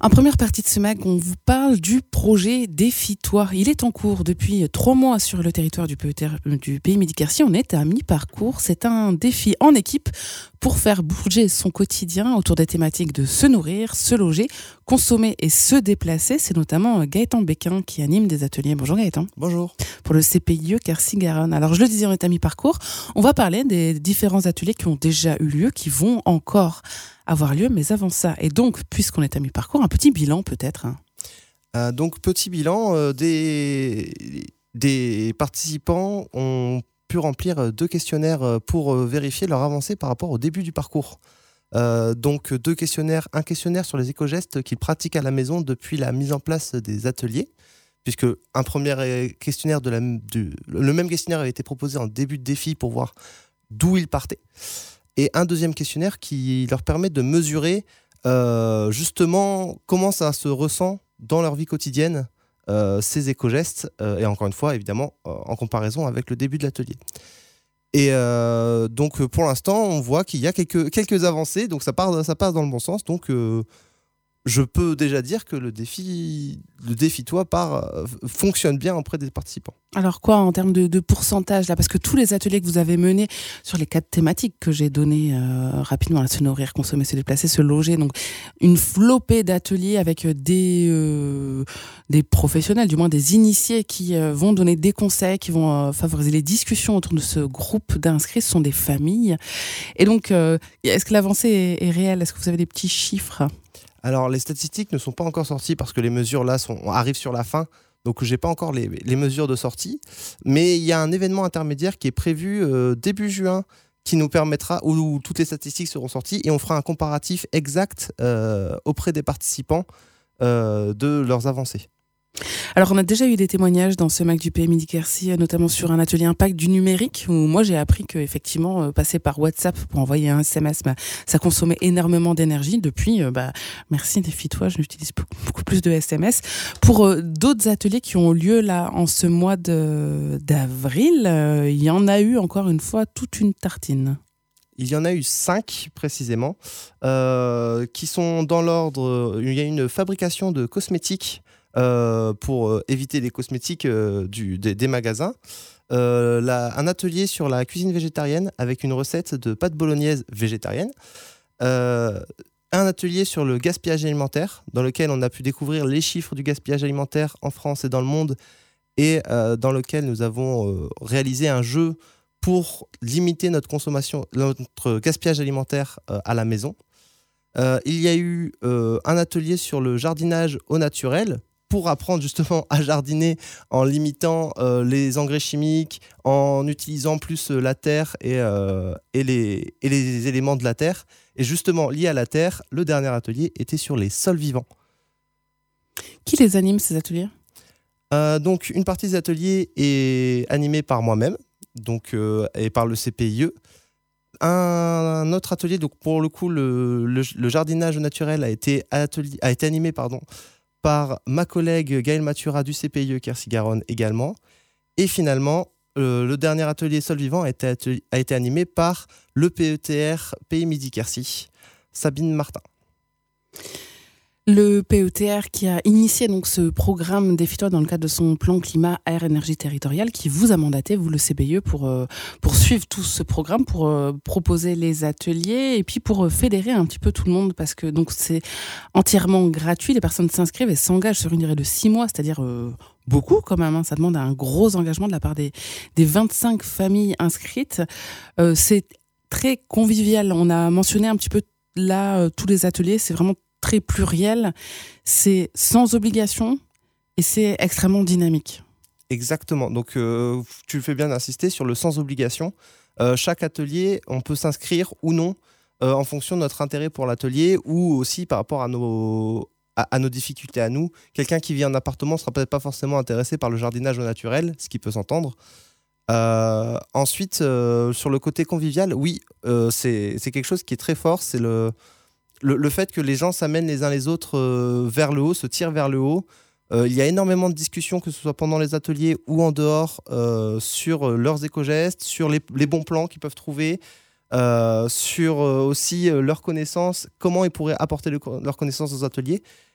En première partie de ce mag, on vous parle du projet Défie-toi. Il est en cours depuis 3 mois sur le territoire du Pays Midi-Quercy. On est à mi-parcours. C'est un défi en équipe pour faire bouger son quotidien autour des thématiques de se nourrir, se loger, consommer et se déplacer. C'est notamment Gaëtan Béquin qui anime des ateliers. Bonjour Gaëtan. Bonjour. Pour le CPIE Quercy-Garonne. Alors je le disais, on est à mi-parcours. On va parler des différents ateliers qui ont déjà eu lieu, qui vont encore avoir lieu, mais avant ça, et donc puisqu'on est à mi-parcours, un petit bilan peut-être. Donc petit bilan, des participants ont pu remplir 2 questionnaires pour vérifier leur avancée par rapport au début du parcours. Donc 2 questionnaires, un questionnaire sur les éco-gestes qu'ils pratiquent à la maison depuis la mise en place des ateliers, puisque un premier questionnaire le même questionnaire avait été proposé en début de défi pour voir d'où ils partaient. Et un deuxième questionnaire qui leur permet de mesurer justement comment ça se ressent dans leur vie quotidienne, ces éco-gestes, et encore une fois, évidemment, en comparaison avec le début de l'atelier. Et donc, pour l'instant, on voit qu'il y a quelques avancées, donc ça passe dans le bon sens. Donc, je peux déjà dire que le défi-toi fonctionne bien auprès des participants. Alors quoi en termes de pourcentage là, parce que tous les ateliers que vous avez menés sur les 4 thématiques que j'ai données rapidement, là, se nourrir, consommer, se déplacer, se loger, donc une flopée d'ateliers avec des professionnels, du moins des initiés qui vont donner des conseils, qui vont favoriser les discussions autour de ce groupe d'inscrits. Ce sont des familles. Et donc, est-ce que l'avancée est réelle? Est-ce que vous avez des petits chiffres? Alors, les statistiques ne sont pas encore sorties parce que les mesures là arrivent sur la fin. Donc, je n'ai pas encore les mesures de sortie. Mais il y a un événement intermédiaire qui est prévu début juin qui nous permettra, où toutes les statistiques seront sorties et on fera un comparatif exact auprès des participants de leurs avancées. Alors, on a déjà eu des témoignages dans ce MAC du Pays Midi-Quercy, notamment sur un atelier impact du numérique, où moi j'ai appris qu'effectivement, passer par WhatsApp pour envoyer un SMS, ça consommait énormément d'énergie. Depuis, merci Défie-toi, je n'utilise beaucoup plus de SMS. Pour d'autres ateliers qui ont lieu là en ce mois d'avril, il y en a eu encore une fois toute une tartine. Il y en a eu 5 précisément, qui sont dans l'ordre. Il y a une fabrication de cosmétiques pour éviter les cosmétiques des magasins. Un atelier sur la cuisine végétarienne avec une recette de pâte bolognaise végétarienne. Un atelier sur le gaspillage alimentaire, dans lequel on a pu découvrir les chiffres du gaspillage alimentaire en France et dans le monde, et dans lequel nous avons réalisé un jeu pour limiter notre gaspillage alimentaire à la maison. Il y a eu un atelier sur le jardinage au naturel, pour apprendre justement à jardiner en limitant les engrais chimiques, en utilisant plus la terre et les éléments de la terre. Et justement, lié à la terre, le dernier atelier était sur les sols vivants. Qui les anime, ces ateliers ? Donc, une partie des ateliers est animée par moi-même, et par le CPIE. Un autre atelier, donc pour le coup, le jardinage naturel a été animé par ma collègue Gaëlle Mathura du CPIE Quercy-Garonne également. Et finalement, le dernier atelier Sol Vivant a été animé par le PETR Pays Midi-Quercy, Sabine Martin. Le PETR qui a initié donc ce programme Défie-toi dans le cadre de son plan climat, air, énergie territoriale, qui vous a mandaté, vous le CPIE, pour suivre tout ce programme, pour proposer les ateliers et puis pour fédérer un petit peu tout le monde, parce que donc c'est entièrement gratuit, les personnes s'inscrivent et s'engagent sur une durée de 6 mois, c'est-à-dire beaucoup quand même, hein. Ça demande un gros engagement de la part des 25 familles inscrites. C'est très convivial, on a mentionné un petit peu là tous les ateliers, c'est vraiment très pluriel, c'est sans obligation et c'est extrêmement dynamique. Exactement, donc tu fais bien d'insister sur le sans obligation. Chaque atelier, on peut s'inscrire ou non en fonction de notre intérêt pour l'atelier ou aussi par rapport à nos difficultés à nous. Quelqu'un qui vit en appartement ne sera peut-être pas forcément intéressé par le jardinage au naturel, ce qui peut s'entendre. Ensuite, sur le côté convivial, oui, c'est quelque chose qui est très fort, c'est le fait que les gens s'amènent les uns les autres vers le haut, se tirent vers le haut. Il y a énormément de discussions, que ce soit pendant les ateliers ou en dehors, sur leurs éco-gestes, sur les bons plans qu'ils peuvent trouver, sur aussi leurs connaissances, comment ils pourraient apporter leurs connaissances aux ateliers.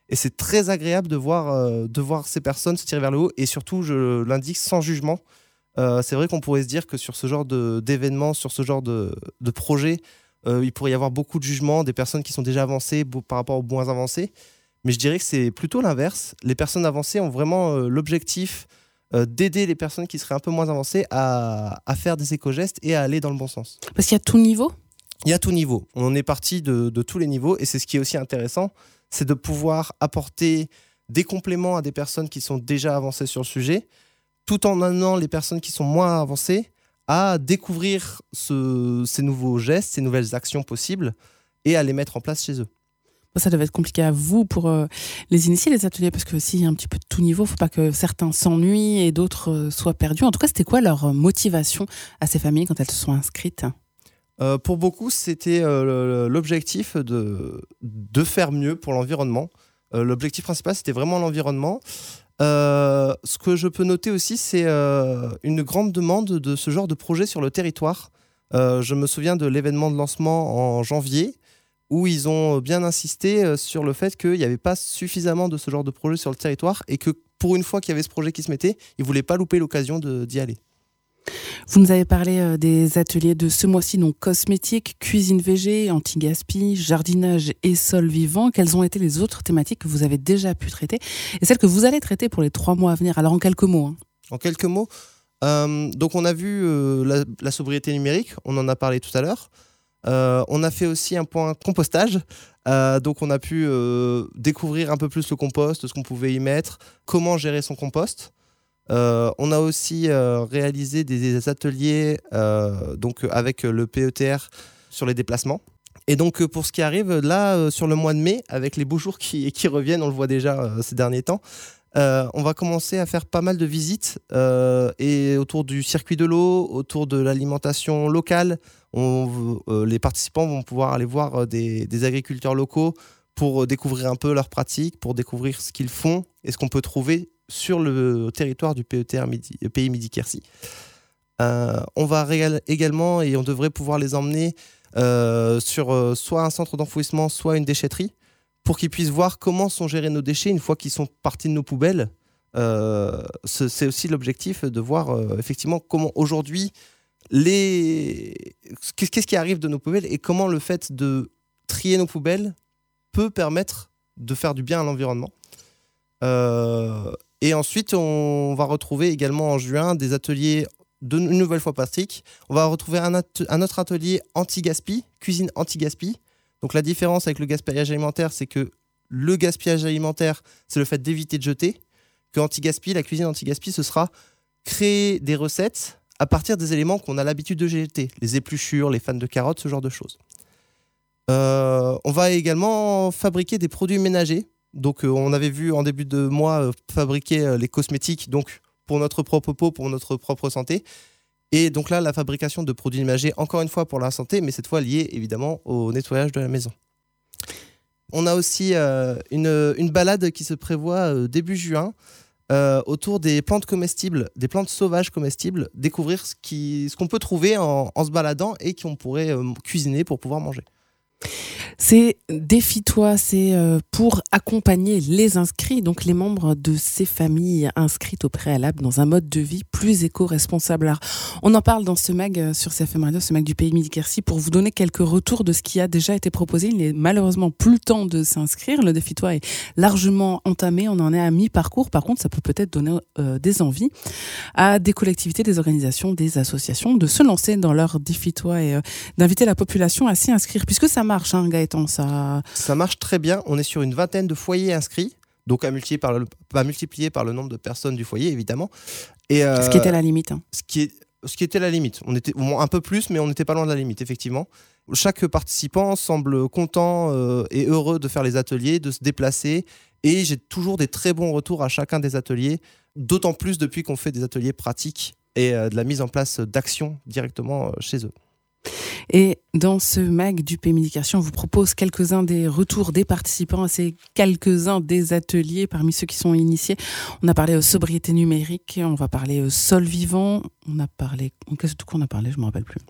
Et c'est très agréable de voir ces personnes se tirer vers le haut. Et surtout, je l'indique sans jugement. C'est vrai qu'on pourrait se dire que sur ce genre d'événements, sur ce genre de projet, il pourrait y avoir beaucoup de jugements, des personnes qui sont déjà avancées par rapport aux moins avancés. Mais je dirais que c'est plutôt l'inverse. Les personnes avancées ont vraiment l'objectif d'aider les personnes qui seraient un peu moins avancées à faire des éco-gestes et à aller dans le bon sens. Parce qu'il y a tout niveau ? Il y a tout niveau. On est parti de tous les niveaux et c'est ce qui est aussi intéressant, c'est de pouvoir apporter des compléments à des personnes qui sont déjà avancées sur le sujet, tout en amenant les personnes qui sont moins avancées à découvrir ces nouveaux gestes, ces nouvelles actions possibles et à les mettre en place chez eux. Ça devait être compliqué à vous pour les initier, les ateliers, parce que s'il y a un petit peu de tout niveau, il ne faut pas que certains s'ennuient et d'autres soient perdus. En tout cas, c'était quoi leur motivation à ces familles quand elles se sont inscrites ? Pour beaucoup, c'était l'objectif de faire mieux pour l'environnement. L'objectif principal, c'était vraiment l'environnement. Ce que je peux noter aussi, c'est une grande demande de ce genre de projet sur le territoire. Je me souviens de l'événement de lancement en janvier, où ils ont bien insisté sur le fait qu'il n'y avait pas suffisamment de ce genre de projet sur le territoire et que pour une fois qu'il y avait ce projet qui se mettait, ils ne voulaient pas louper l'occasion d'y aller. Vous nous avez parlé des ateliers de ce mois-ci, donc cosmétiques, cuisine végé, anti-gaspi, jardinage et sol vivant. Quelles ont été les autres thématiques que vous avez déjà pu traiter et celles que vous allez traiter pour les 3 mois à venir ? Alors en quelques mots. En quelques mots, donc on a vu la sobriété numérique, on en a parlé tout à l'heure. On a fait aussi un point compostage, donc on a pu découvrir un peu plus le compost, ce qu'on pouvait y mettre, comment gérer son compost. On a aussi réalisé des ateliers donc avec le PETR sur les déplacements. Et donc pour ce qui arrive là sur le mois de mai, avec les beaux jours qui reviennent, on le voit déjà ces derniers temps, on va commencer à faire pas mal de visites et autour du circuit de l'eau, autour de l'alimentation locale. Les participants vont pouvoir aller voir des agriculteurs locaux pour découvrir un peu leurs pratiques, pour découvrir ce qu'ils font et ce qu'on peut trouver sur le territoire du PETR Pays Midi-Quercy. On va également, et on devrait pouvoir les emmener sur soit un centre d'enfouissement, soit une déchetterie, pour qu'ils puissent voir comment sont gérés nos déchets une fois qu'ils sont partis de nos poubelles. C'est aussi l'objectif de voir effectivement comment aujourd'hui, qu'est-ce qui arrive de nos poubelles et comment le fait de trier nos poubelles peut permettre de faire du bien à l'environnement. Et ensuite, on va retrouver également en juin des ateliers une nouvelle fois pratiques. On va retrouver un autre atelier anti-gaspi, cuisine anti-gaspi. Donc la différence avec le gaspillage alimentaire, c'est que le gaspillage alimentaire, c'est le fait d'éviter de jeter. Que anti-gaspi, la cuisine anti-gaspi, ce sera créer des recettes à partir des éléments qu'on a l'habitude de jeter. Les épluchures, les fans de carottes, ce genre de choses. On va également fabriquer des produits ménagers. Donc on avait vu en début de mois fabriquer les cosmétiques donc pour notre propre peau, pour notre propre santé. Et donc là, la fabrication de produits ménagers, encore une fois pour la santé, mais cette fois liée évidemment au nettoyage de la maison. On a aussi une balade qui se prévoit début juin autour des plantes comestibles, des plantes sauvages comestibles, découvrir ce qu'on peut trouver en se baladant et qu'on pourrait cuisiner pour pouvoir manger. C'est Défie-toi, c'est pour accompagner les inscrits, donc les membres de ces familles inscrites au préalable dans un mode de vie plus éco-responsable. Alors, on en parle dans ce mag sur CFM Radio, ce mag du Pays Midi-Quercy, pour vous donner quelques retours de ce qui a déjà été proposé. Il n'est malheureusement plus le temps de s'inscrire. Le Défie-toi est largement entamé. On en est à mi-parcours. Par contre, ça peut peut-être donner des envies à des collectivités, des organisations, des associations de se lancer dans leur Défie-toi et d'inviter la population à s'y inscrire, puisque ça marche, hein, Gaëtan. Ça marche très bien. On est sur une vingtaine de foyers inscrits, donc à multiplier par le nombre de personnes du foyer, évidemment. Et, ce qui était la limite. Hein. Ce qui était la limite. On était un peu plus, mais on n'était pas loin de la limite, effectivement. Chaque participant semble content et heureux de faire les ateliers, de se déplacer. Et j'ai toujours des très bons retours à chacun des ateliers, d'autant plus depuis qu'on fait des ateliers pratiques et de la mise en place d'actions directement chez eux. Et dans ce mag du Pays Midi-Quercy, on vous propose quelques-uns des retours des participants à ces quelques-uns des ateliers parmi ceux qui sont initiés. On a parlé sobriété numérique, on va parler sol vivant, on a parlé... Qu'est-ce qu'on a parlé ? Je ne me rappelle plus.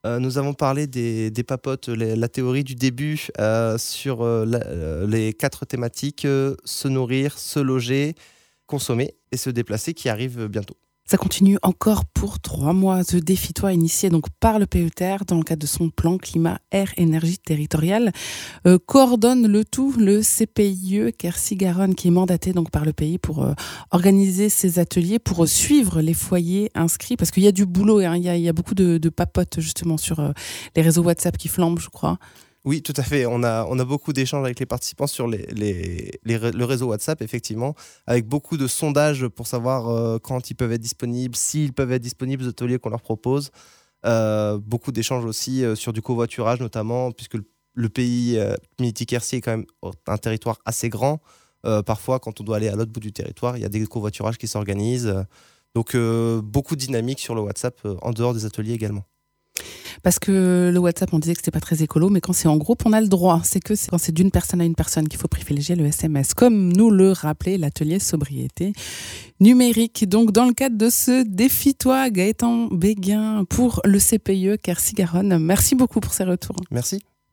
Nous avons parlé des papotes, la théorie du début sur les 4 thématiques, se nourrir, se loger, consommer et se déplacer qui arrivent bientôt. Ça continue encore pour 3 mois. The Défie-toi, initié donc par le PETER dans le cadre de son plan climat, air, énergie territoriale, coordonne le tout le CPIE Quercy-Garonne qui est mandaté donc par le pays pour organiser ces ateliers, pour suivre les foyers inscrits parce qu'il y a du boulot, hein, il y a beaucoup de papotes justement sur les réseaux WhatsApp qui flambent, je crois. Oui, tout à fait. On a beaucoup d'échanges avec les participants sur le réseau WhatsApp, effectivement, avec beaucoup de sondages pour savoir quand ils peuvent être disponibles, s'ils peuvent être disponibles aux ateliers qu'on leur propose. Beaucoup d'échanges aussi sur du covoiturage, notamment, puisque le pays Midi-Quercy est quand même un territoire assez grand. Parfois, quand on doit aller à l'autre bout du territoire, il y a des covoiturages qui s'organisent. Donc, beaucoup de dynamique sur le WhatsApp en dehors des ateliers également. Parce que le WhatsApp, on disait que c'était pas très écolo, mais quand c'est en groupe, on a le droit. C'est quand c'est d'une personne à une personne qu'il faut privilégier le SMS, comme nous le rappelait l'atelier sobriété numérique. Donc, dans le cadre de ce Défie-toi, Gaëtan Béguin pour le CPIE Quercy-Garonne. Merci beaucoup pour ces retours. Merci.